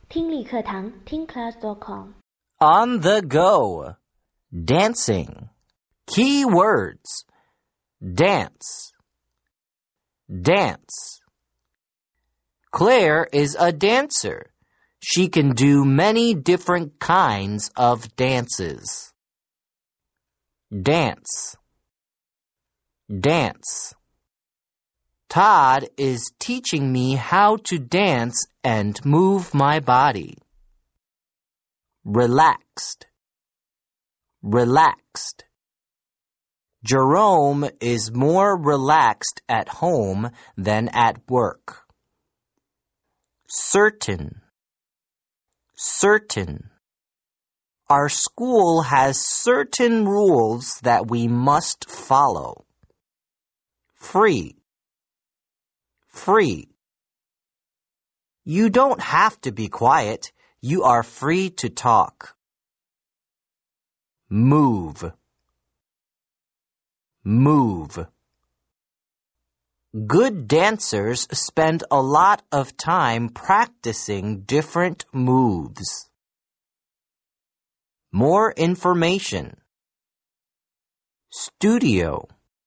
听力课堂听class.com On the go. Dancing. Key words. Dance. Dance. Claire is a dancer. She can do many different kinds of dances. Dance. Dance. Todd is teaching me how to dance and move my body. Relaxed. Relaxed. Jerome is more relaxed at home than at work. Certain. Certain. Our school has certain rules that we must follow. Free. Free. You don't have to be quiet. You are free to talk. Move. Move. Good dancers spend a lot of time practicing different moves. More information. Studio.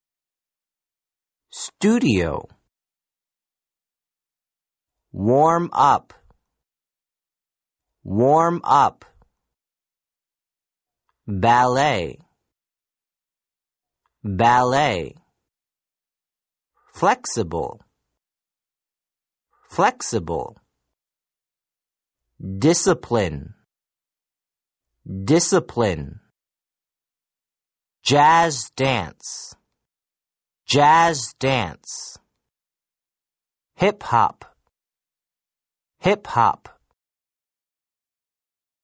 Studio. Warm up. Warm up. Ballet. Ballet. Flexible. Flexible. Discipline. Discipline. Jazz dance. Jazz dance. Hip hop. Hip hop.